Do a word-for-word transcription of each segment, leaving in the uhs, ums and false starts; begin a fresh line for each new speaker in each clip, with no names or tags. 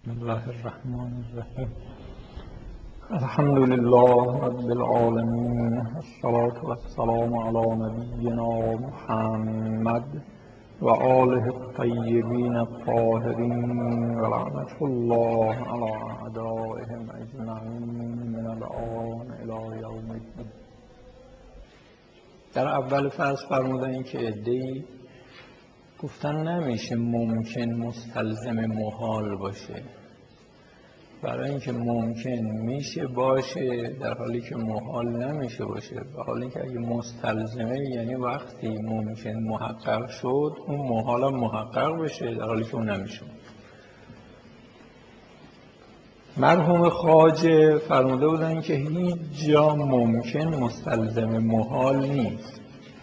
بسم الله الرحمن الرحیم. الحمد لله رب العالمین، الصلاة والسلام علی نبینا محمد و آله الطیبین الطاهرین و لعنة الله علی اعدائهم اجمعین من الآن الی یوم الدین. در اول فصل فرمودن که عده‌ای گفتن نمیشه ممکن مستلزم محال باشه، برای اینکه ممکن میشه باشه در حالی که محال نمیشه باشه، در حالی که اگه مستلزمه یعنی وقتی ممکن محقق شد اون محال هم محقق بشه در حالی که اون نمیشه. مرحوم خواجه فرموده بودن که هیچ جا ممکن مستلزم محال نیست.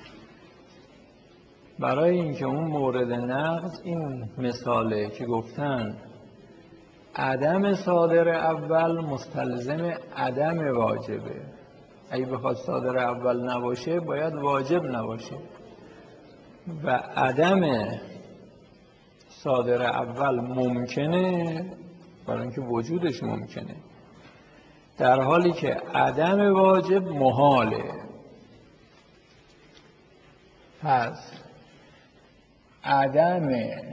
برای اینکه اون مورد نقض این مثاله که گفتن عدم صادر اول مستلزم عدم واجبه، اگه بخواد صادر اول نباشه باید واجب نباشه، و عدم صادر اول ممکنه برای اینکه وجودش ممکنه، در حالی که عدم واجب محاله. پس عدم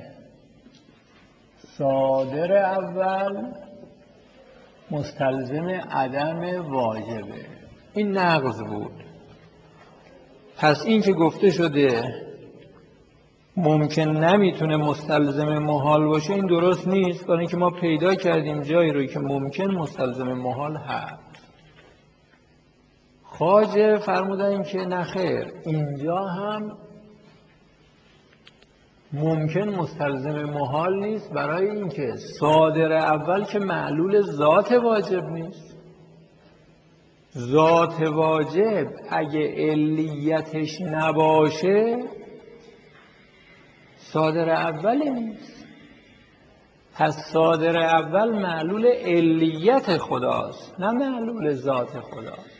صادر اول مستلزم عدم واجبه. این نقض بود. پس این که گفته شده ممکن نمیتونه مستلزم محال باشه این درست نیست، برای اینکه ما پیدا کردیم جایی رو که ممکن مستلزم محال هست. خواجه فرمودن که نخیر، اینجا هم ممکن مستلزم محال نیست، برای اینکه صادر اول که معلول ذات واجب نیست. ذات واجب اگه علیتش نباشه صادر اول نیست. پس صادر اول معلول علیت خداست نه معلول ذات خداست.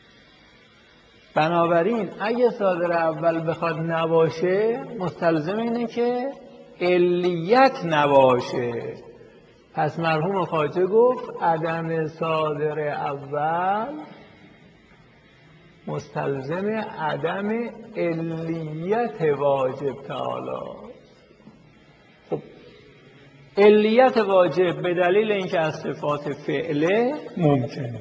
بنابراین اگه صادر اول بخواد نباشه مستلزم اینه که علیت نباشه. پس مرحوم خواجه گفت عدم صادر اول مستلزم عدم علیت واجب تعالی. خب علیت واجب به دلیل اینکه از صفات فعله ممکنه.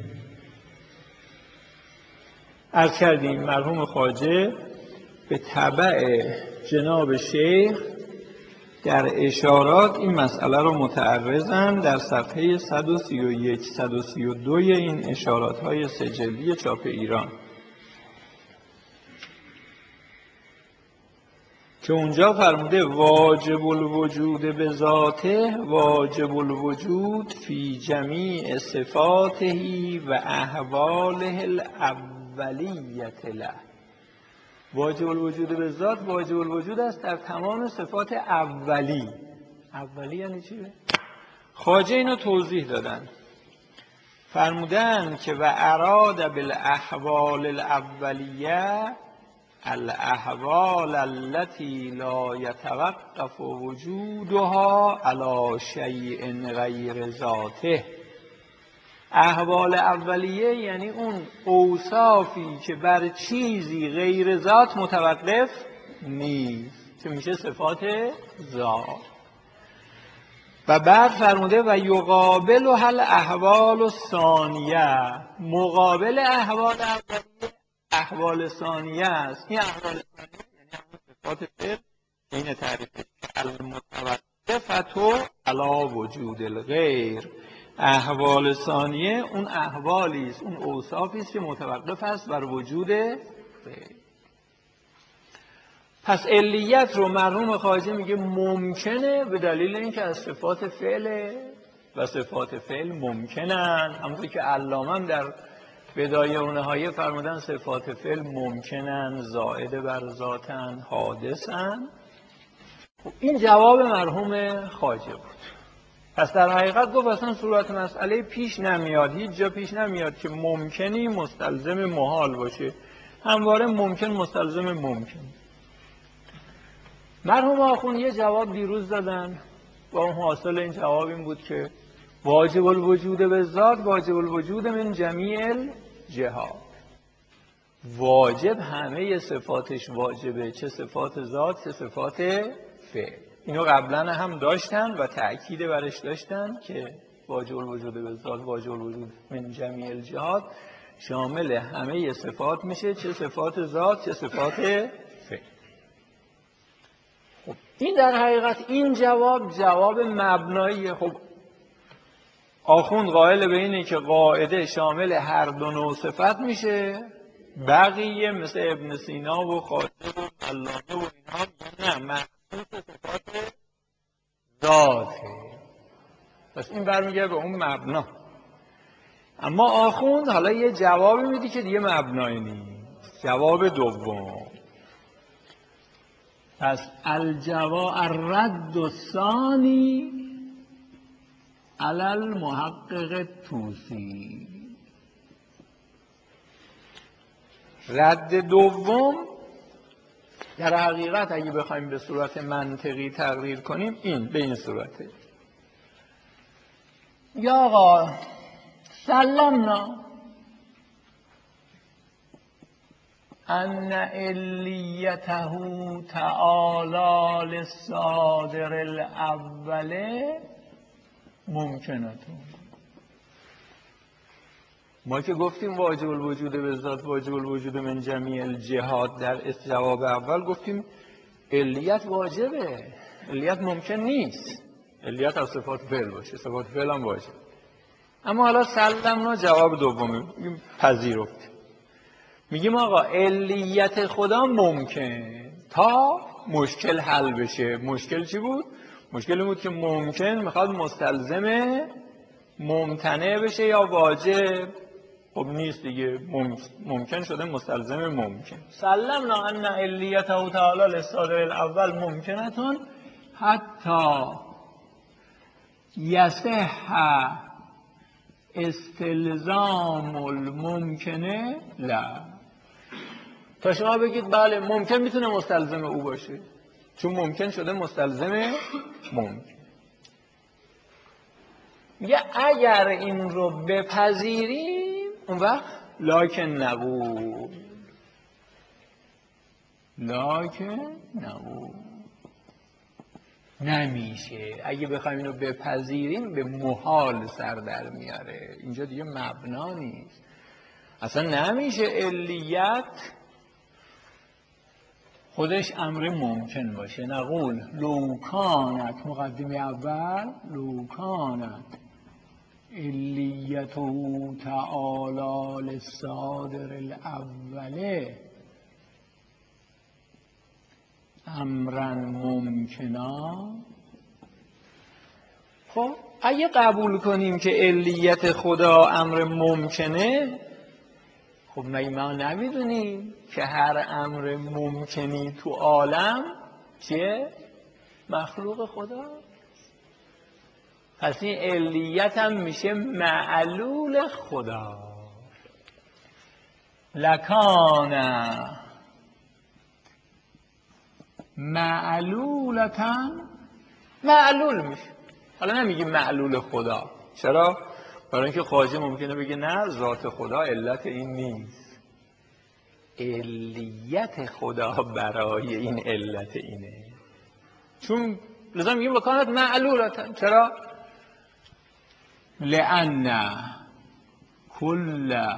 عرض کردیم مرحوم خواجه به تبع جناب شیخ در اشارات این مسئله رو متعرضن. در صفحه صد و سی و یک صد و سی و دو این اشارات های سجلی چاپ ایران که اونجا فرموده واجب الوجود به ذاته واجب الوجود فی جمیع صفاته و احواله الاولیت له. واجب الوجود به ذات واجب الوجود است در تمام صفات اولی. اولی یعنی چی؟ خواجه اینو توضیح دادن، فرمودن که و اراد بالاحوال الاولیه الاحوال التي لا يتوقف وجودها على شيء غیر ذاته. احوال اولیه یعنی اون اوصافی که بر چیزی غیر ذات متوقف نیست که میشه صفات ذات. و بعد فرموده و یقابل هل احوال ثانیه، مقابل احوال اولیه احوال ثانیه است. این احوال ثانیه یعنی همون صفات فعل این تعریفه المتوقفه علی وجود الغیر. احوال ثانیه اون احوالی است، اون اوصافی است که متوقف است بر وجود غیر. پس علیت رو مرحوم خواجه میگه ممکنه به دلیل اینکه از صفات فعل و صفات فعل ممکنن. همونطور که علامه در بدایه و نهایه فرمودن صفات فعل ممکنن، زائد بر ذاتن، حادثن. این جواب مرحوم خواجه بود. پس در حقیقت گفت اصلا صورت مسئله پیش نمیاد، هیچ جا پیش نمیاد که ممکنی مستلزم محال باشه، همواره ممکن مستلزم ممکن. مرحوم آخوند یه جواب دیروز دادن و اون حاصل این جواب این بود که واجب الوجود به ذات واجب الوجود من جمیع الجهات. واجب همه صفاتش واجبه، چه صفات ذات چه صفات فعل. اینو قبلا هم داشتن و تأکید برش داشتن که واجب الوجود به ذات واجب الوجود من جمیع الجهات شامل همه صفات میشه، چه صفات ذات چه صفات فعل. خب این در حقیقت این جواب جواب مبناییه. خب آخوند قائل به اینه که قاعده شامل هر دو نوع صفت میشه، بقیه مثل ابن سینا و خواجه و علامه و اینها نه مخصوص صفات ذاته. پس این برمیگرده به اون مبنا. اما آخوند حالا یه جوابی میدی که دیگه مبنایی نیست. جواب دوم، پس الجواب الرد الثانی علی المحقق طوسی. رد دوم در حقیقت اگه بخوایم به صورت منطقی تقریر کنیم این به این صورته: یا آقا سلمنا ان علیته تعالی للصادر الاول ممکنتون. ما که گفتیم واجب الوجود به ذات واجب الوجود من جمیع الجهات، در جواب اول گفتیم علیت واجبه، علیت ممکن نیست، علیت از صفات فعل باشه، صفات فعل هم واجب. اما حالا سلمنا جواب دومه، پذیرفت. میگیم آقا علیت خدا ممکن تا مشکل حل بشه. مشکل چی بود؟ مشکل این بود که ممکن میخواد مستلزم ممتنع بشه یا واجب. خب نیست دیگه، ممکن شده مستلزم ممکن. سلمنا ان علیته تعالی للصادر الاول ممکنتون حتی یصح استلزام الممکنه لا. تا شما بگید بله ممکن میتونه مستلزم او باشه، چون ممکن شده مستلزم ممکن. میگه اگر این رو بپذیریم اون وقت لکن نقول لکن نقول نمیشه. اگه بخوایم اینو بپذیریم به محال سر در میاره، اینجا دیگه مبنا نیست، اصلا نمیشه علیت خودش امر ممکن باشه. نقول لو کانت مقدمه اول لو کانت علیته تعالی للصادر الاوله امرا ممکنا. خب اگه قبول کنیم که علیت خدا امر ممکنه، خب ما نمیدونیم که هر امر ممکنی تو عالم چیه؟ مخلوق خدا. پس این علیت هم میشه معلول خدا. لکان معلولتا معلول میشه. حالا نمیگیم معلول خدا. چرا؟ برای اینکه خواجه ممکنه بگه نه ذات خدا علت این نیست، علیت خدا برای این علت اینه. چون لازم میگیم لکانت معلولتا. چرا؟ لأن کل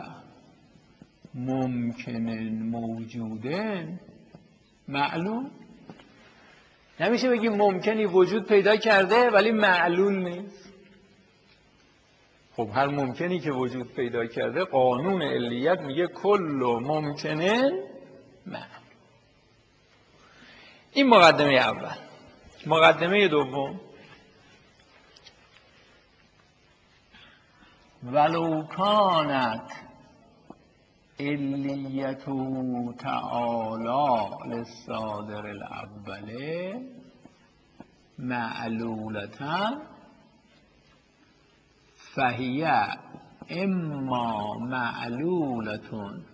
ممکن موجود معلول. نمیشه بگیم ممکنی وجود پیدا کرده ولی معلول نیست. خب هر ممکنی که وجود پیدا کرده قانون علیت میگه کل ممکنن معلول. این مقدمه اول. مقدمه دوم، ولو کانت علیت تعالی للصادر الاول معلولتا فهی اما معلولتون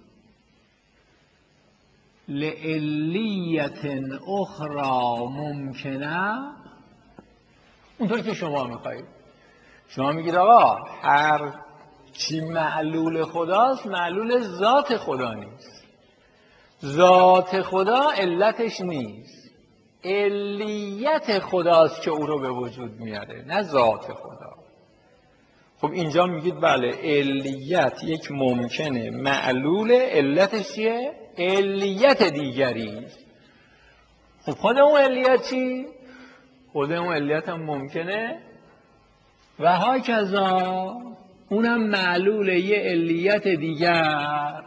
لعلیت اخرى ممکنه. اونطور که شما میخواید. شما میگید آقا هر چی معلول خداست معلول ذات خدا نیست. ذات خدا علتش نیست، علیت خداست که او رو به وجود میاره، نه ذات خدا. خب اینجا میگید بله علیت یک ممکنه معلول، علتش چیه؟ علیت دیگری. خب خود اون علیت چی؟ خود اون علیت هم ممکنه و هاکذا اونم معلول یه علیت دیگر.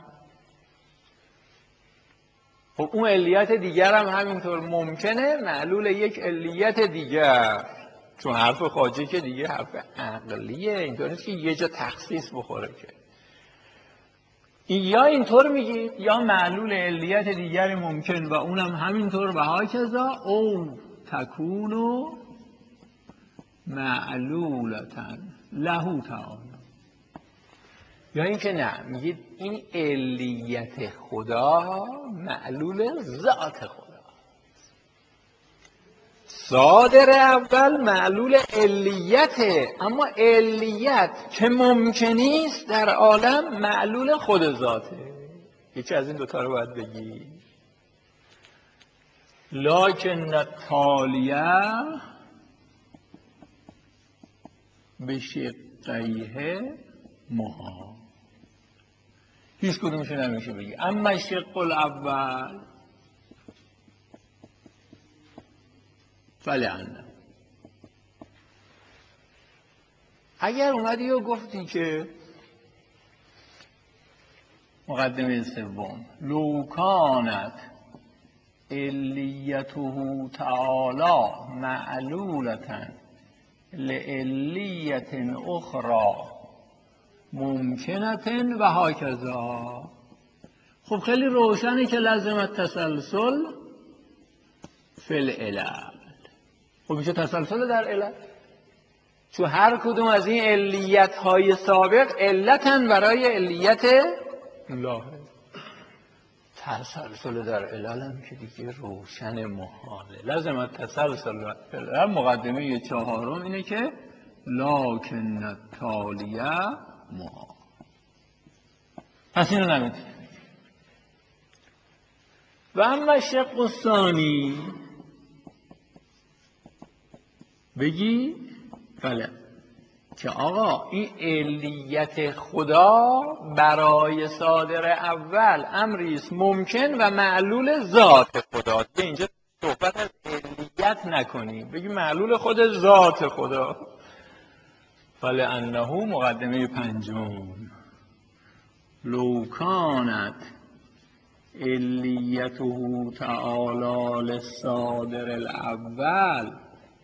خب اون علیت دیگر هم همینطور ممکنه معلول یک علیت دیگر، چون حرف خواجه که دیگه حرف عقلیه، اینطور نیست که یه جا تخصیص بخوره که. یا اینطور میگید یا معلول علیت دیگری ممکن و اونم همینطور و هاکذا او تکونو معلولتن لهو تعالی. یا اینکه نه میگید این علیت خدا معلول ذات خدا. صادر اول معلول علیته، اما علیت که ممکنی است در عالم معلول خود ذاته. یکی از این دوتا رو باید بگی. لکن التالیه به شقیه محال. هیچ کدومشو نمیشه بگی. اما شق الاول فلعنه. اگر اومدی و گفتی که مقدمه سوم لو کانت علیته تعالی معلولة لعلیت اخرى ممکنة و هاکذا، خب خیلی روشنه که لازم التسلسل فی العلل. خب میشه تسلسل در علت، چون هر کدوم از این علیت های سابق علتن برای علیت لاحق. تسلسل در علل هم که دیگه روشن محاله. لازم التسلسل فی العلل. مقدمه چهارم اینه که لکن التالیه محال. پس اینو نمیتونه. و اما شق الثانی بگی بله که آقا این علیت خدا برای صادر اول امری است ممکن و معلول ذات خدا. اینجا صحبت از علیت نکنی، بگی معلول خود ذات خدا. فلانه مقدمه پنجم لو کانت علیته تعالی للصادر الاول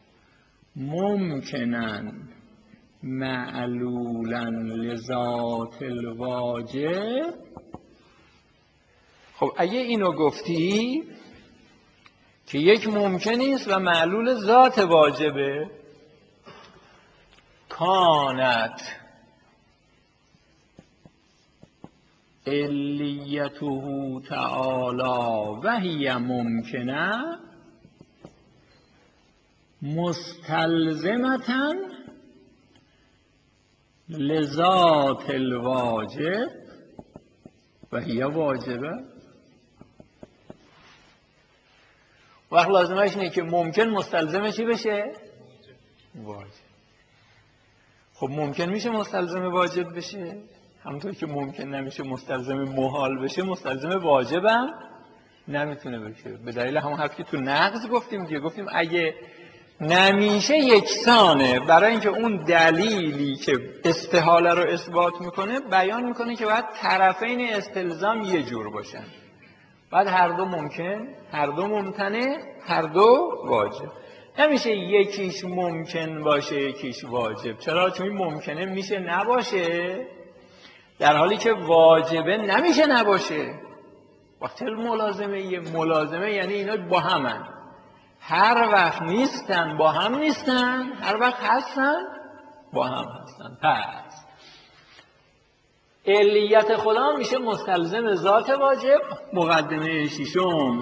ممکناً معلولاً لذات الواجب. خب اگه اینو گفتی که یک ممکنی است و معلول ذات واجبه، کانت علیته تعالی و هی ممکنه مستلزمتاً لذات الواجب و هی واجبه. وقت لازمش اینه که ممکن مستلزم چی بشه؟ واجب. خب ممکن میشه مستلزم واجب بشه، همونطور که ممکن نمیشه مستلزم محال بشه، مستلزم واجبم نمیتونه بشه. به دلیل همون حرفی که تو نقض گفتیم دیگه، گفتیم اگه نمیشه یکسانه، برای اینکه اون دلیلی که استحاله رو اثبات میکنه بیان میکنه که باید طرفین استلزام یه جور باشن، باید هر دو ممکن، هر دو ممتنع، هر دو واجب. نمیشه یکیش ممکن باشه یکیش واجب. چرا؟ چون این ممکنه میشه نباشه در حالی که واجبه نمیشه نباشه. وقتی ملازمه یه ملازمه یعنی اینا با همن، هر وقت نیستن با هم نیستن، هر وقت هستن با هم هستن. پس علیت خدا میشه مستلزم ذات واجب. مقدمه ششم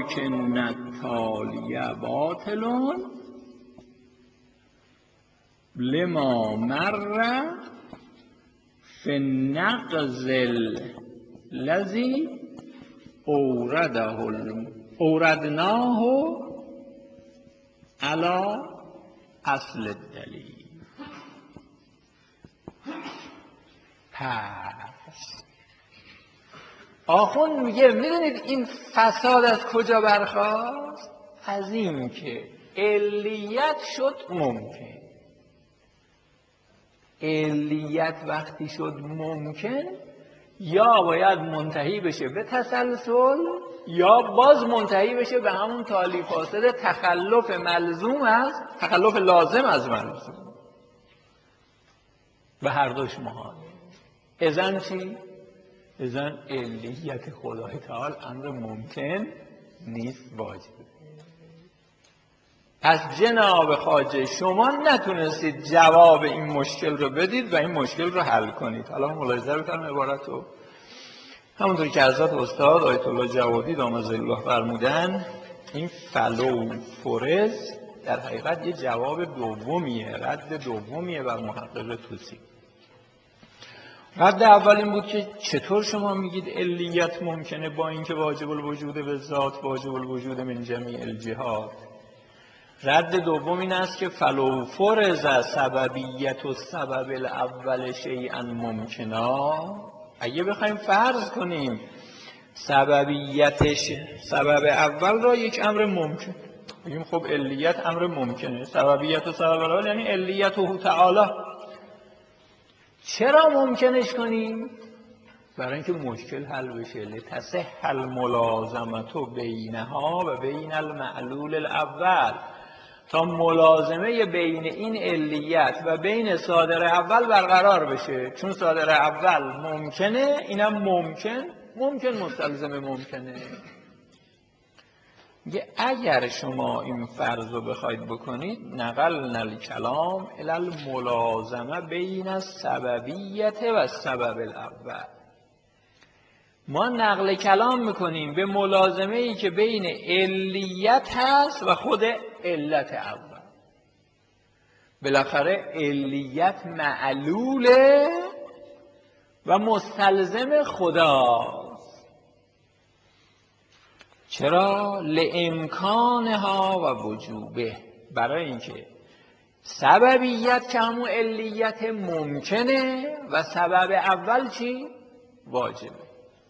لکن التالیه باطلون لما مر فی النقض الذی اورده اوردناه علی اصل الدلیل. پس آخوند میگه میدونید این فساد از کجا برخاست؟ از این که علیت شد ممکن. علیت وقتی شد ممکن یا باید منتهی بشه به تسلسل یا باز منتهی بشه به همون تالی فاسد تخلف ملزوم از تخلف لازم از ملزوم. به هر دوش محال. اذن چی؟ اذن علیت خدای تعالی امر ممکن نیست، واجبه. پس جناب خواجه شما نتونستید جواب این مشکل رو بدید و این مشکل رو حل کنید. حالا ملاحظه بکنم عبارت رو همونطوری که حضرت استاد آیت الله جوادی دامت الله فرمودن، این فلو فرز در حقیقت یه جواب دومیه، رد دومیه بر محقق طوسی. رد اول این بود که چطور شما میگید علیت ممکنه با اینکه واجب الوجود به ذات واجب الوجود من جمیع الجهات. رد دوم این است که فلو فرض سببیت و سبب الاول شیئا ممکنا، اگه بخوایم فرض کنیم سببیتش سبب اول را یک امر ممکن، بگیم خب علیت امر ممکنه، سببیت و سبب الاول یعنی علیت و تعالی. چرا ممکنش کنیم؟ برای اینکه مشکل حل بشه. لتصح الملازمت بینها و بین المعلول الاول، تا ملازمه بین این علیت و بین صادر اول برقرار بشه. چون صادر اول ممکنه، اینم ممکن، ممکن مستلزم ممکنه. میگه اگر شما این فرض رو بخواید بکنید، نقلنا الکلام الی الملازمه بین السببیت و السبب الاول، ما نقل کلام میکنیم به ملازمه ای که بین علیت هست و خود علت اول. بالاخره علیت معلوله و مستلزم خداست. چرا؟ لامکانها و وجوبه، برای اینکه سببیت که همون علیت ممکنه و سبب اول چی؟ واجبه.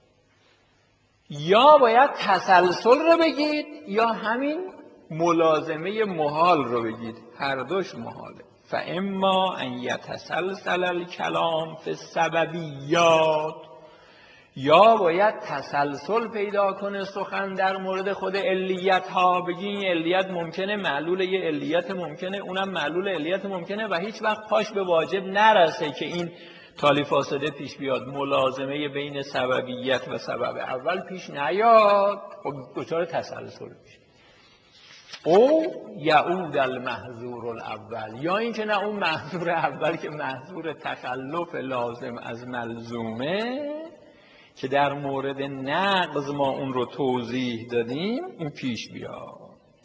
یا باید تسلسل رو بگید یا همین ملازمه محال رو بگید، هر دوش محاله. فاما ان یتسلسل الکلام فی السببیات، یا باید تسلسل پیدا کنه سخن در مورد خود علیت ها، بگی این علیت ممکنه معلول یه علیت ممکنه، اونم معلول علیت ممکنه و هیچ وقت پاش به واجب نرسه که این تالی فاسده پیش بیاد، ملازمه بین سببیت و سبب اول پیش نیاد، خب دچار تسلسل میشه. او یعود المحظور الاول، یا اینکه نه اون محظور اول که محظور تخلف لازم از ملزومه که در مورد نقض ما اون رو توضیح دادیم، این پیش بیاد.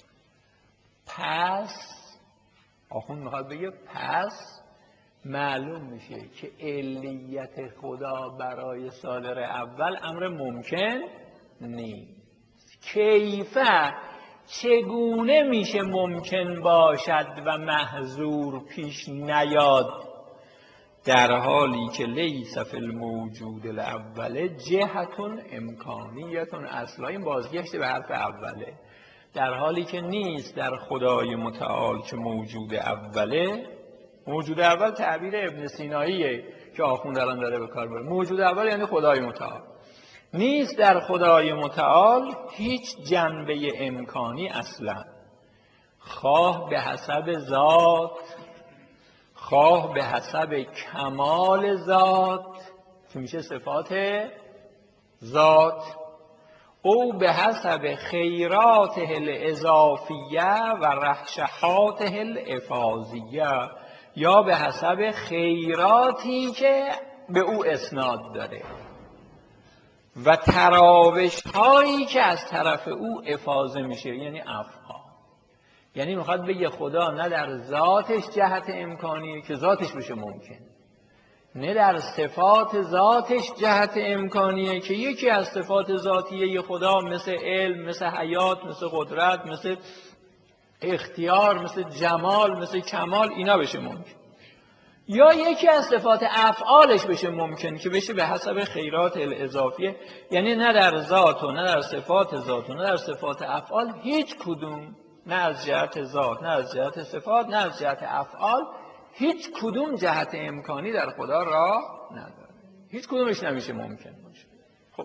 پس آخوند میخواد بگه پس معلوم میشه که علیت خدا برای صادر اول امر ممکن نیست. کیفه چگونه میشه ممکن باشد و محظور پیش نیاد، در حالی که لیس فی الموجود الاول جهتون امکانیتون. اصلا این بازگشت به حرف اوله، در حالی که نیست در خدای متعال که موجود اوله. موجود اول تعبیر ابن سیناییه که آخوند الان داره به کار بره. موجود اول یعنی خدای متعال. نیست در خدای متعال هیچ جنبه امکانی اصلا، خواه به حسب ذات، خواه به حسب کمال ذات که میشه صفات ذات، او به حسب خیراته الاضافیه و رحشحاته الافاضیه، یا به حسب خیراتی که به او اسناد داره و تراوش هایی که از طرف او افاضه میشه، یعنی افعال. یعنی میخواد بگه خدا نه در ذاتش جهت امکانیه که ذاتش بشه ممکن، نه در صفات ذاتش جهت امکانیه که یکی از صفات ذاتیه خدا مثل علم، مثل حیات، مثل قدرت، مثل اختیار، مثل جمال، مثل کمال اینا بشه ممکن، یا یکی از صفات افعالش بشه ممکن که بشه به حسب خیرات الاضافیه. یعنی نه در ذات و نه در صفات ذات و نه در صفات افعال هیچ کدوم، نه از جهت ذات نه از جهت صفات نه از جهت افعال، هیچ کدوم جهت امکانی در خدا راه نداره، هیچ کدومش نمیشه ممکن باشه. خب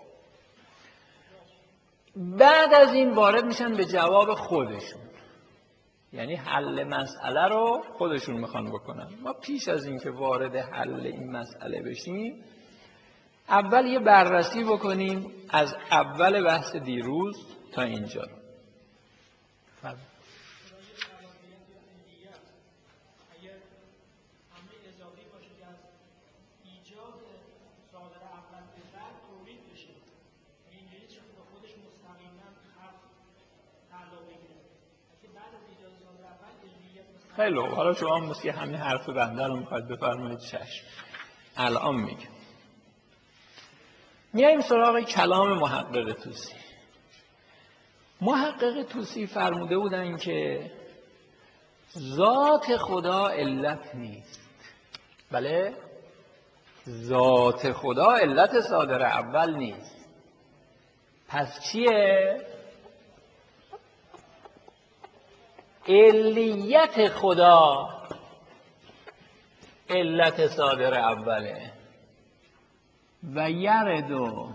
بعد از این وارد میشن به جواب خودشون، یعنی حل مسئله رو خودشون میخوان بکنن. ما پیش از این که وارد حل این مسئله بشیم اول یه بررسی بکنیم از اول بحث دیروز تا اینجا رو. فهم. خیلی خوب، حالا شما مثل همین حرف بنده رو میخواید بفرمایید. چشم. الان میگم میاییم سراغ کلام محقق طوسی. محقق طوسی فرموده بودن که ذات خدا علت نیست. بله، ذات خدا علت صادر اول نیست. پس چیه؟ علیت خدا علت صادر اوله. و یردو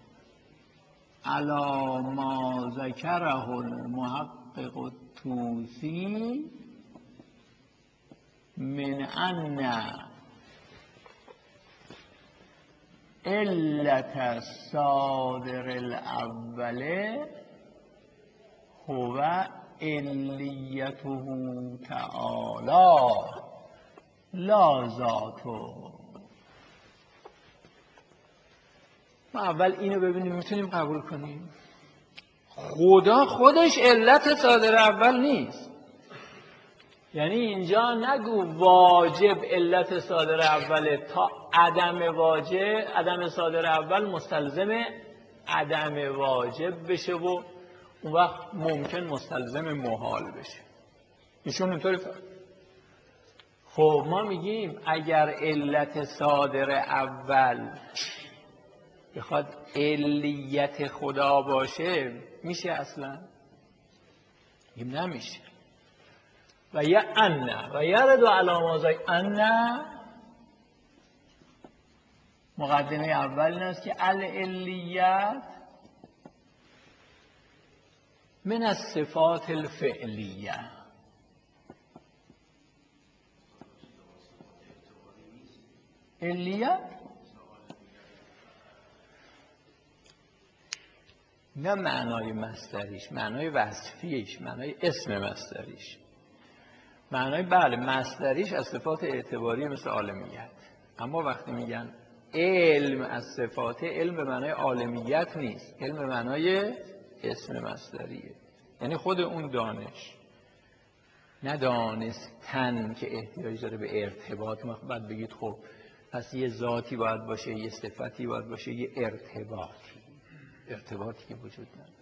علی ما ذکره المحقق طوسی من ان علت صادر الاول هو علیته تعالی لا ذاته. ما اول اینو ببینیم میتونیم قبول کنیم خدا خودش علت صادر اول نیست. یعنی اینجا نگو واجب علت صادر اوله تا عدم واجب، عدم صادر اول مستلزم عدم واجب بشه و اون وقت ممکن مستلزم محال بشه. ایشون اینطوری فرمود. خب ما میگیم اگر علت صادر اول بخواد علیت خدا باشه میشه اصلا؟ میگیم نمیشه. و یا ان و یرد علی ما ذکر ان مقدمه اول این است که العلیت من الصفات الفعلیه. علیت نه معنای مصدریش، معنای وصفیش، معنای اسم مصدریش. معنای بله مصدریش از صفات اعتباری مثل عالمیت، اما وقتی میگن علم از صفات، علم به معنای عالمیت نیست، علم به معنای اسم مصدریه. یعنی خود اون دانش، نه دانستن که احتیاج داره به ارتباط. ما باید بگید خب پس یه ذاتی باید باشه، یه صفتی باید باشه، یه ارتباطی، ارتباطی که وجود نداره.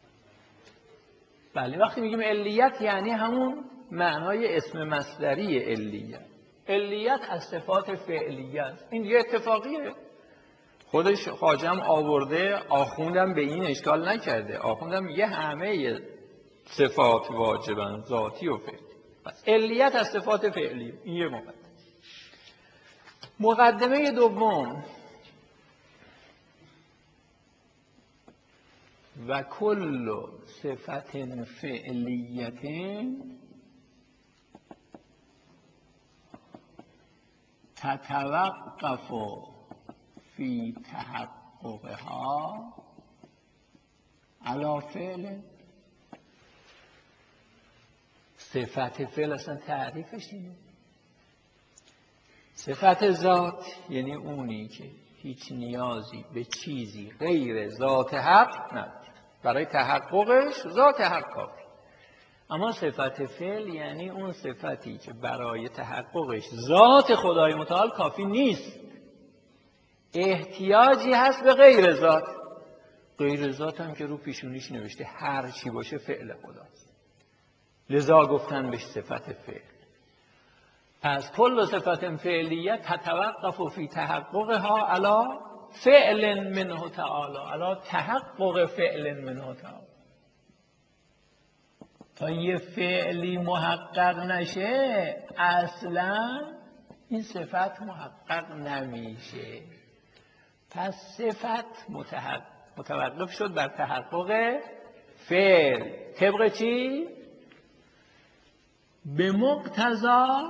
بله وقتی میگیم علیت یعنی همون معنای اسم مصدری علیت. علیت از صفات فعلیه است. این دیگه اتفاقیه، خودش خواجم آورده، آخوندم به این اشکال نکرده. آخوندم میگه همه صفات واجبن، ذاتی و فعلی. پس علیت از صفات فعلی. این یه مقدمه. مقدمه دوم و کل صفت فعلیت تتوقف فی تحققها علی فعل. صفت فعل اصلا تعریفش اینه. صفت ذات یعنی اونی که هیچ نیازی به چیزی غیر ذات حق نداره، برای تحققش ذات حق کافی. اما صفت فعل یعنی اون صفتی که برای تحققش ذات خدای متعال کافی نیست، احتیاجی هست به غیر ذات. غیر ذات هم که رو پیشونیش نوشته هر چی باشه فعل خداست، لذا گفتن بهش صفت فعل. پس کل صفت فعلیه تتوقف فی تحققها علی فعل منه تعالی، علی تحقق فعل منه تعالی. تا یه فعلی محقق نشه اصلا این صفت محقق نمیشه. پس صفت متوقف شد بر تحقق فعل. طبق چی؟ به مقتضا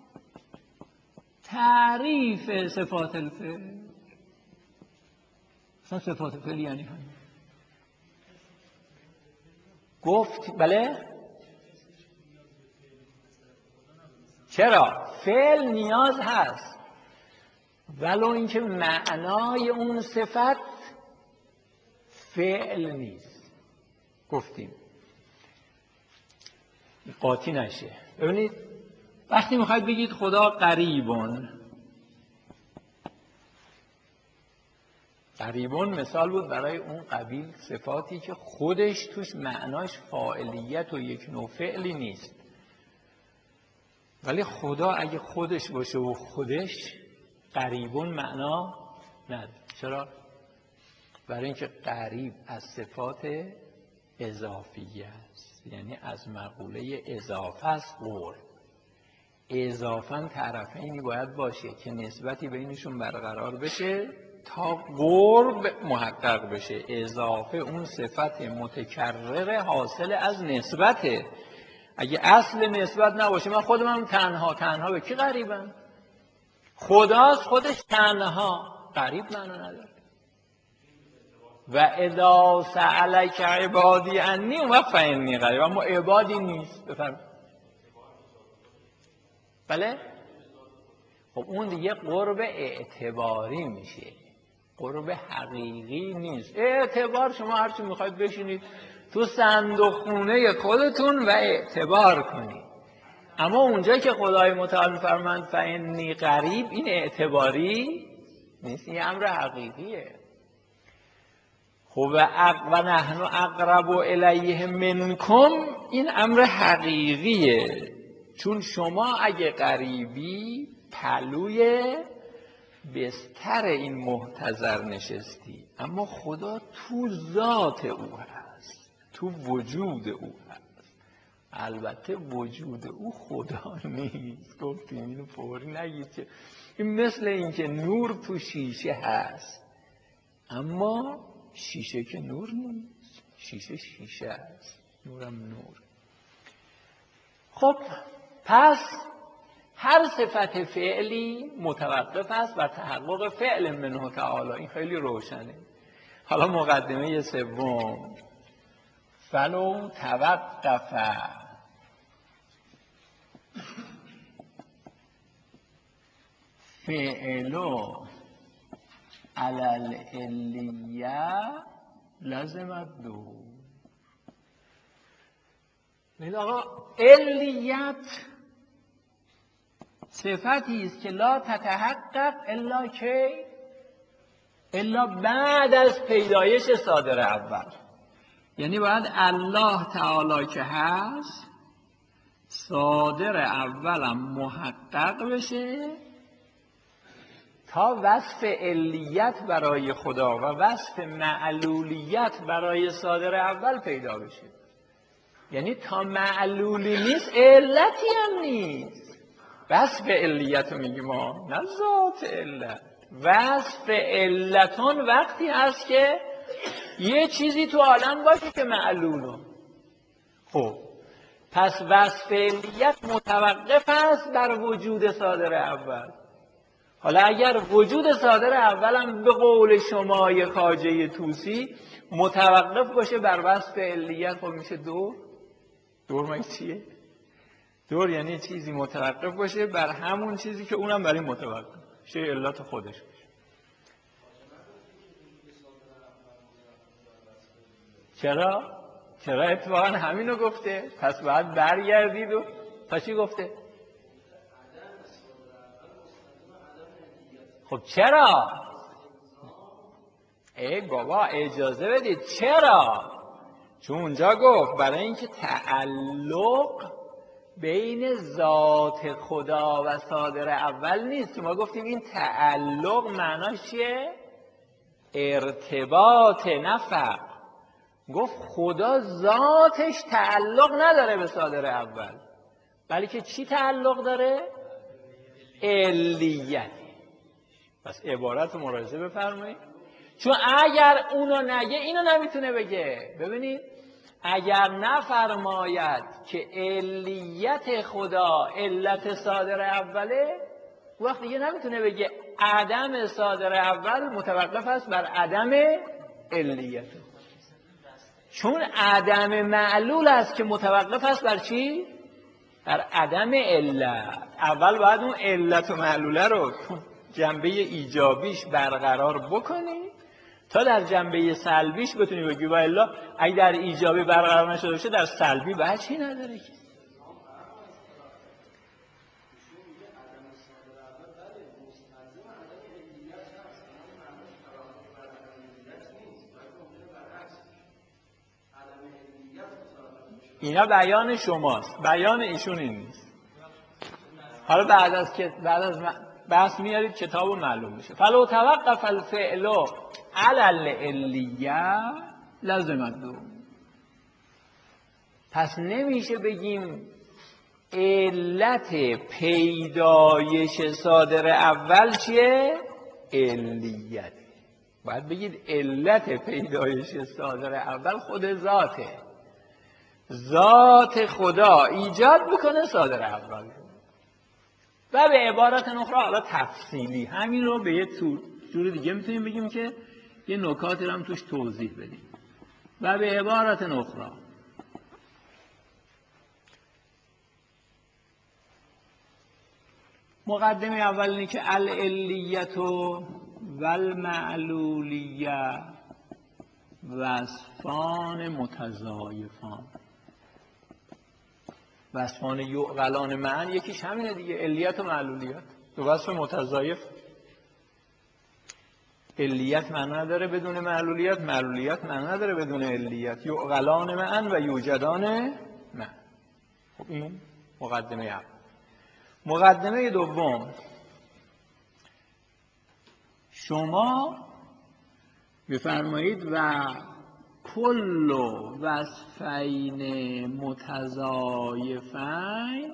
تعریف صفات الفعل. اصلا صفات فعل یعنی همین. گفت بله؟ چرا؟ فعل نیاز هست، ولو اینکه معنای اون صفت فعل نیست. گفتیم قاطی نشه. ببینید وقتی میخواید بگید خدا قریبون، قریبون مثال بود برای اون قبیل صفاتی که خودش توش معناش فاعلیت و یک نوع فعلی نیست. ولی خدا اگه خودش باشه و خودش، قریبون معنا نداره. چرا؟ برای اینکه قریب از صفات اضافیه است، یعنی از مقوله اضافه است. قرب اضافاً طرفینی باید باشه که نسبتی بینشون برقرار بشه تا قرب محقق بشه. اضافه اون صفت متکرر حاصل از نسبته. اگه اصل نسبت نباشه، من خودم هم تنها تنها به کی قریبم؟ خداست خودش تنها، قریب معنا نداره. و اذا سألک عبادی عنی اون وقت فإنی قریب، اما عبادی نیست. بفرمایید. بله؟ خب اون دیگه قرب اعتباری میشه، قرب حقیقی نیست. اعتبار شما هرچی میخواید بشینید تو صندوق خونه خودتون و اعتبار کنید، اما اونجا که خدای متعال میفرماند فإنی قریب، این اعتباری نیست، این امر حقیقیه. خب و و نحن اقرب الیه منکم، این امر حقیقیه، چون شما اگه قریبی پلوی بستر این محتضر نشستی، اما خدا تو ذات او هست، تو وجود او هست. البته وجود او خدا نیست، گفتیم اینو فوری نگید که این مثل این که نور تو شیشه هست، اما شیشه که نور نیست، شیشه شیشه است، نورم نور. خب پس هر صفت فعلی متوقف است بر تحقق فعل منه تعالی. این خیلی روشنه. حالا مقدمه سوم، فلو توقف فعلو علی العلیه لازمت دو. ببین آقا، علیت صفتی است که لا تتحقق الا کی، الا بعد از پیدایش صادر اول. یعنی باید الله تعالی که هست صادر اولم محقق بشه تا وصف علیت برای خدا و وصف معلولیت برای صادر اول پیدا بشه. یعنی تا معلولی نیست علتی هم نیست. وصف علیت رو میگیم ما، نه ذات علت. وصف علتون وقتی هست که یه چیزی تو عالم باشه که معلولو. خب پس وصف علیت متوقف است بر وجود صادر اول. حالا اگر وجود صادر اولم به قول شمای خواجه طوسی متوقف باشه بر وصف علیت، خب میشه دور. دور مگه چیه؟ دور یعنی چیزی متوقف باشه بر همون چیزی که اونم برای متوقف شه، علت خودش باشه. چرا؟ چرا اتفاقا همینو گفته؟ پس باید برگردید و تا چی گفته؟ خب چرا؟ ای بابا اجازه بدید، چرا؟ چون اونجا گفت برای اینکه تعلق بین ذات خدا و صادر اول نیست. ما گفتیم این تعلق معناش چیه؟ ارتباط، نه فقر. گفت خدا ذاتش تعلق نداره به صادر اول، بلکه چی تعلق داره؟ علیت. پس عبارت رو ملاحظه بفرمایید، چون اگر اونو نگه اینو نمیتونه بگه. ببینید اگر نفرماید که علیت خدا علت صادر اوله، وقت دیگه نمیتونه بگه عدم صادر اول متوقف است بر عدم علیت، چون عدم معلول است که متوقف است بر چی؟ بر عدم علت. اول باید اون علت و معلوله رو جنبه ایجابیش برقرار بکنی تا در جنبه سلبیش بتونی بگی و الا اگه در ایجابی برقرار نشده باشه در سلبی بچی نداره که. اینا بیان شماست، بیان ایشون این نیست. حالا بعد از که بعد از بحث میارید کتابو معلوم میشه. فلو توقف الفعل علی العلیه لازم الدوم. پس نمیشه بگیم علت پیدایش صادر اول چیه؟ علیت. باید بگید علت پیدایش صادر اول خود ذاته. ذات خدا ایجاد میکنه صادر اول. و به عبارت اخرى حالا تفصیلی همین رو به یه جور دیگه میتونیم بگیم که یه نکاتی رو هم توش توضیح بدیم. و به عبارت اخرى مقدمه اول اینه که العلیت و المعلولیه وصفان متضایفان. وصفان یعقلان معن یکیش همینه دیگه، علیت و معلولیت. دو وصف متضایف. علیت معنی نداره بدون معلولیت، معلولیت معنی نداره بدون علیت. یعقلان معن و یوجدان معن. خب این مقدمه اول. مقدمه دوم، شما بفرمایید و کل وصفین متضایفین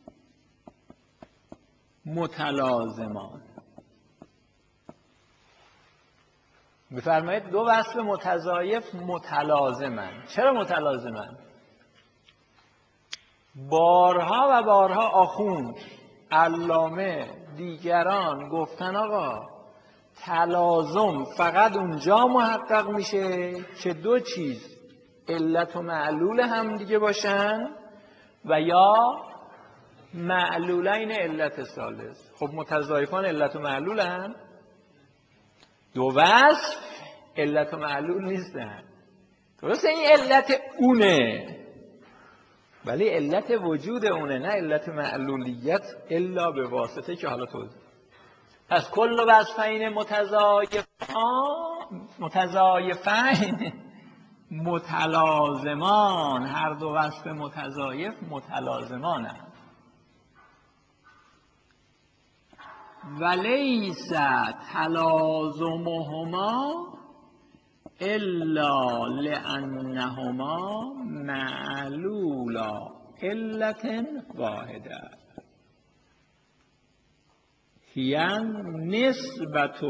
متلازمان. بفرمایید دو وصف متضایف متلازمن. چرا متلازمن؟ بارها و بارها آخوند، علامه، دیگران گفتن آقا تلازم فقط اونجا محقق میشه که دو چیز علت و معلول هم دیگه باشن و یا معلولین علت ثالث. خب متضایفان علت و معلول هم، دو وصف علت و معلول نیستن. درسته این علت اونه ولی علت وجود اونه، نه علت معلولیت الا به واسطه که حالا توضیح. پس کل وصفین متضایفان متضایفین متلازمان. هر دو وصف متضایف متلازمان هم. ولیس تلازمهما الا لانهما معلولا علت واحده هی نسبت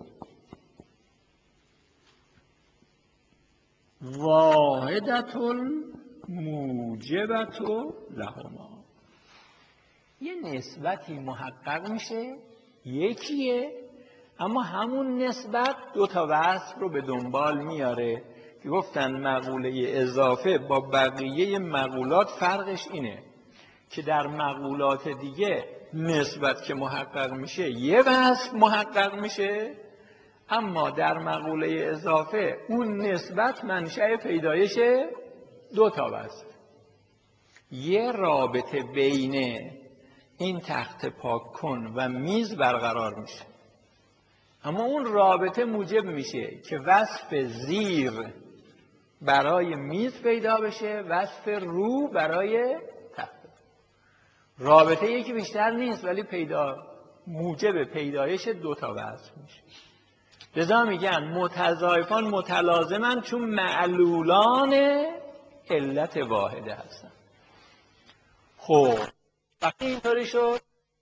واحدت موجبت لهما. یه نسبتی محقق میشه یکیه، اما همون نسبت دو تا وصف رو به دنبال میاره که گفتن مقوله اضافه با بقیه مقولات فرقش اینه که در مقولات دیگه نسبت که محقق میشه یه وصف محقق میشه، اما در مقوله اضافه اون نسبت منشأ پیدایش دو تا وصف. یه رابطه بین این تخت پاک کن و میز برقرار میشه، اما اون رابطه موجب میشه که وصف زیر برای میز پیدا بشه، وصف رو برای تخت. رابطه یکی بیشتر نیست ولی پیدا موجب پیدایش دو تا وصف میشه. لذا میگن متضایفان متلازمن چون معلولان علت واحده هستن. خب وقتی اینطوری شد،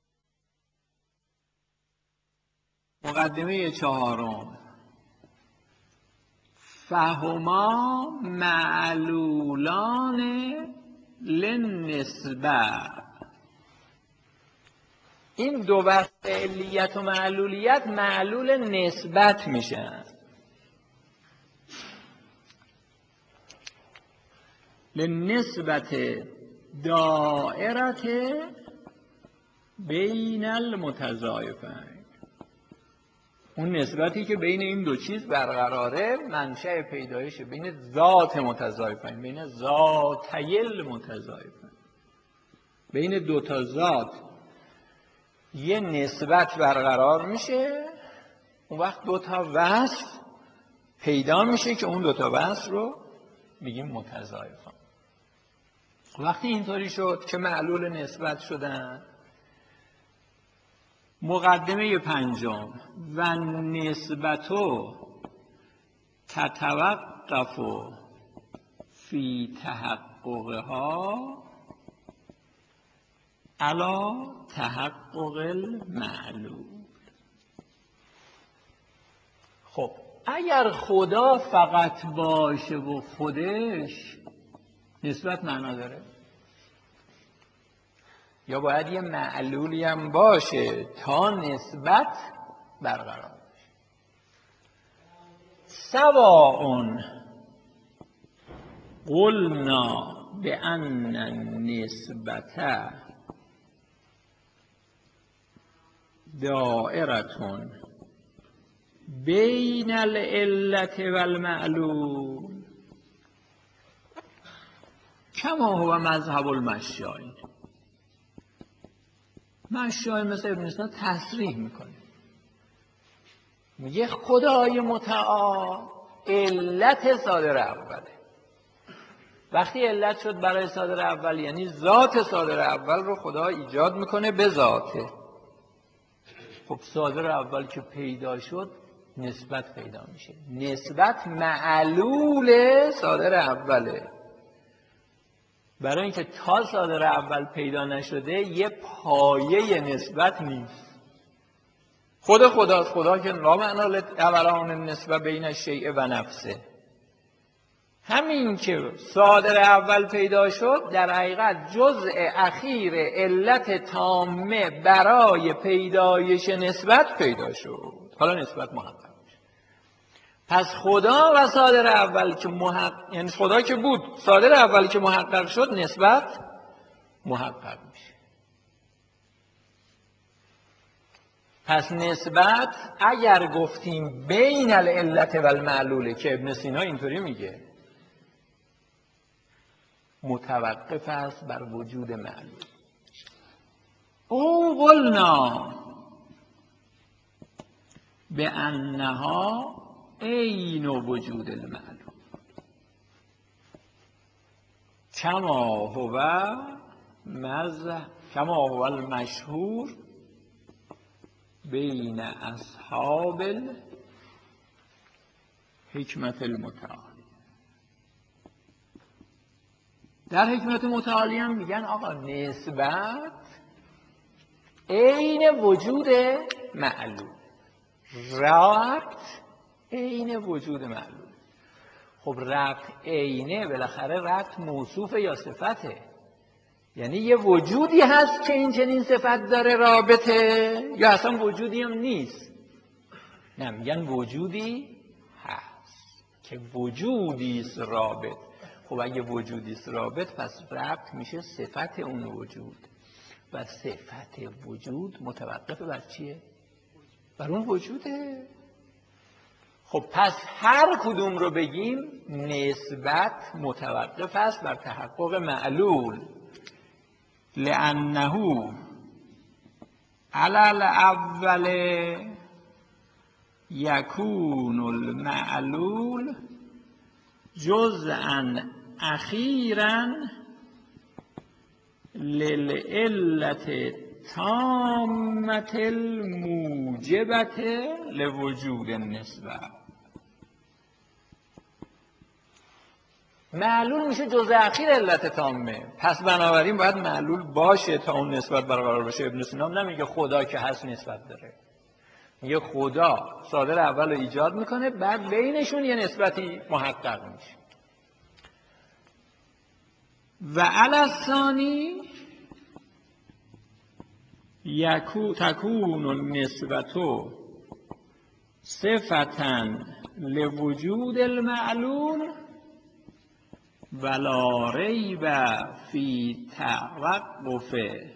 مقدمه چهارم، فهما معلولان للنسبه. این دو وصف علیت و معلولیت معلول نسبت میشن. لنسبت دائرت بین المتضایفین. اون نسبتی که بین این دو چیز برقراره منشأ پیدایش بین ذات متضایفین، بین ذاتی المتضایفین، بین دو تا ذات یه نسبت برقرار میشه. اون وقت دو تا وصف پیدا میشه که اون دو تا وصف رو میگیم متضایفان. وقتی اینطوری شد که معلول نسبت شدن، مقدمه پنجم، و نسبتو تتوقف فی تحققها علی تحقق المعلول. خب اگر خدا فقط باشه و خودش، نسبت معنا داره؟ یا باید یه معلولی هم باشه تا نسبت برقرار بشه؟ سواء قلنا بأن النسبت دائرة بین العلت والمعلول کما هو مذهب المشایخ. مشایخ مثل ابن سینا تصریح میکنه، میگه خدای متعال علت صادر اوله. وقتی علت شد برای صادر اول، یعنی ذات صادر اول رو خدا ایجاد میکنه به ذاته. خب صادر اول که پیدا شد نسبت پیدا میشه. نسبت معلول صادر اوله. برای اینکه تا صادر اول پیدا نشده یه پایه نسبت نیست. خود خداست. خدا که لا معنا لدوران النسبه بین الشیء و نفسه. همین که صادر اول پیدا شد در حقیقت جزء اخیر علت تامه برای پیدایش نسبت پیدا شد. حالا نسبت محقق میشه. پس خدا و صادر اول که محقق، یعنی خدا که بود، صادر اول که محقق شد نسبت محقق میشه. پس نسبت اگر گفتیم بین العلت و المعلوله، که ابن سینا اینطوری میگه، متوقف است بر وجود معلول. او قلنا به انها عین وجود المعلول کما هو مذهب کما هو المشهور بین اصحاب الحکمت المتعالی. در حکمت متعالی هم میگن آقا نسبت عین وجود معلول، ربط عین وجود معلول. خب ربط عینه، بالاخره ربط موصوفه یا صفته؟ یعنی یه وجودی هست که این چنین صفت داره رابطه، یا اصلا وجودی هم نیست؟ نه، میگن وجودی هست که وجودی است رابط. خب اگه وجودی است رابط، پس ربط میشه صفت اون وجود، و صفت وجود متوقف بر چیه؟ بر اون وجوده. خب پس هر کدوم رو بگیم نسبت متوقف است بر تحقق معلول، لأنه علی الاول یکون المعلول جزءا اخیرا للعلة تامة الموجبة لوجود النسبه. معلول میشه جزء اخیر علت تامه، پس بنابراین باید معلول باشه تا اون نسبت برقرار بشه. ابن سینا نمیگه خدا که هست نسبت داره، میگه خدا صادر اول رو ایجاد میکنه، بعد بینشون یه نسبتی محقق میشه. و علی الثانی یکو تکون النسبت صفتا لوجود المعلول ولا ریب فی توقف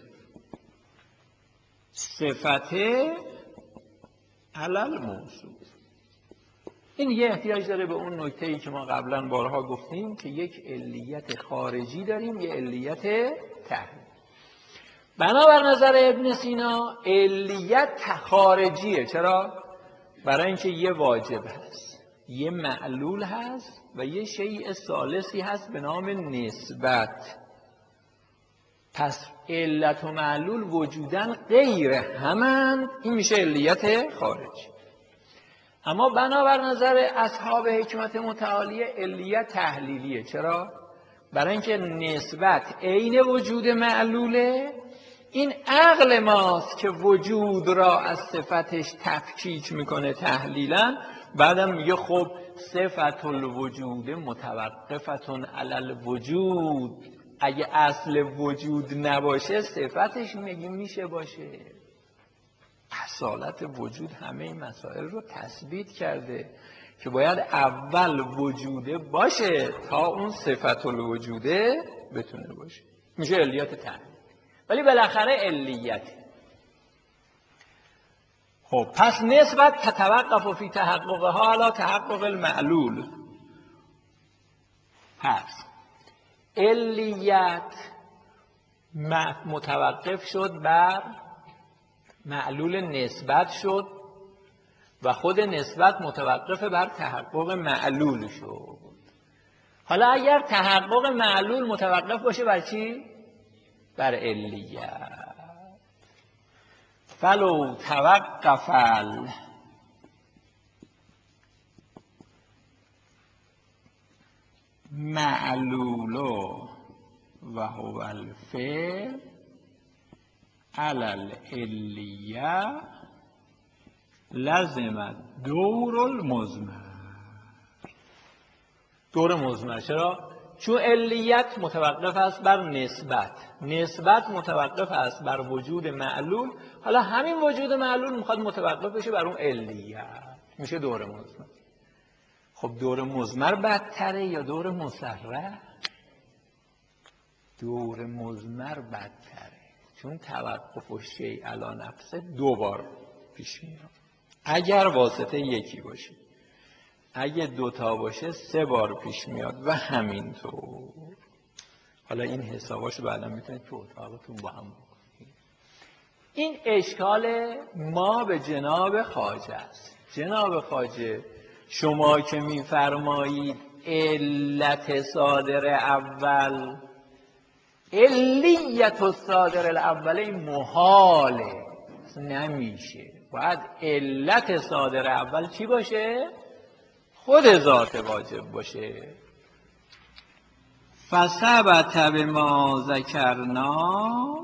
صفته علی الموصوف. این یه احتیاج داره به اون نکته‌ای که ما قبلا بارها گفتیم که یک علیت خارجی داریم، یه علیت تحلیلی. بنابر نظر ابن سینا علیت خارجیه. چرا؟ برای اینکه یه واجب هست، یه معلول هست و یه شیء ثالثی هست به نام نسبت. پس علت و معلول وجودن غیر همند، این میشه علیت خارجی. اما بنابر نظر اصحاب حکمت متعالیه علیت تحلیلیه. چرا؟ برای اینکه نسبت عین وجود معلوله، این عقل ماست که وجود را از صفتش تفکیک میکنه تحلیلا، بعدم میگه خب صفت الوجود متوقفتون علی الوجود، اگه اصل وجود نباشه صفتش میگه میشه باشه. اصالت وجود همه این مسائل رو تثبیت کرده که باید اول وجوده باشه تا اون صفت الوجوده بتونه باشه. میشه علیت تحلیل، ولی بالاخره علیت. خب پس نسبت تتوقف فی تحققها علی تحقق المعلول. پس علیت متوقف شد بر معلول نسبت شد و خود نسبت متوقف بر تحقق معلول شد. حالا اگر تحقق معلول متوقف باشه بر چی؟ بر علیت. فلو توقف المعلول و هو الفعل علی العلیه لزم دور المضمر. دور مضمر چرا؟ چون علیت متوقف است بر نسبت، نسبت متوقف است بر وجود معلول، حالا همین وجود معلول میخواد متوقف بشه بر اون علیت، میشه دور مضمر. خب دور مضمر بدتره یا دور مصرح؟ دور مضمر بدتره، چون توقف و شیء علی نفسه دو بار پیش میاد. اگر واسطه یکی باشه، اگه دوتا باشه سه بار پیش میاد و همینطور. حالا این حساباشو بعدا میتونید تو اتاقتون با هم بکنید. این اشکال ما به جناب خواجه است. جناب خواجه شما که میفرمایید علت صادر اول، علیت الصادر الاول، این محاله، نمیشه. باید علت صادر اول چی باشه؟ خود ذات واجب باشه. فثبت بما ذکرنا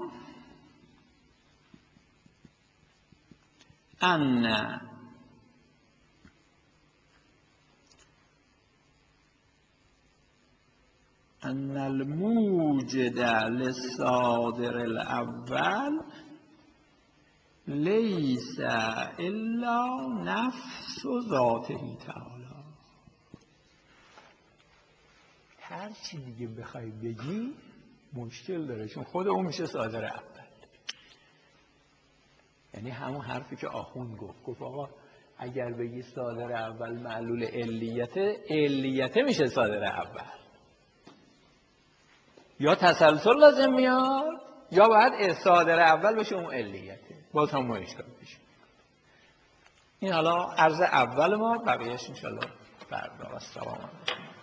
ان ان الموجد للصادر الاول لیس الا نفس ذاته تعالی. هر چی دیگه بخوای بگی مشکل داره، چون خود اون میشه صادر اول. یعنی همون حرفی که آخوند گفت، گفت آقا اگر بگی صادر اول معلول علیته، علیته میشه صادر اول. یا تسلسل لازم میاد یا باید صادر اول بشه اون علیته، باز هم ما اشکال بشه. این حالا عرض اول ما، بقیهش انشالله فردا. السلام علیکم.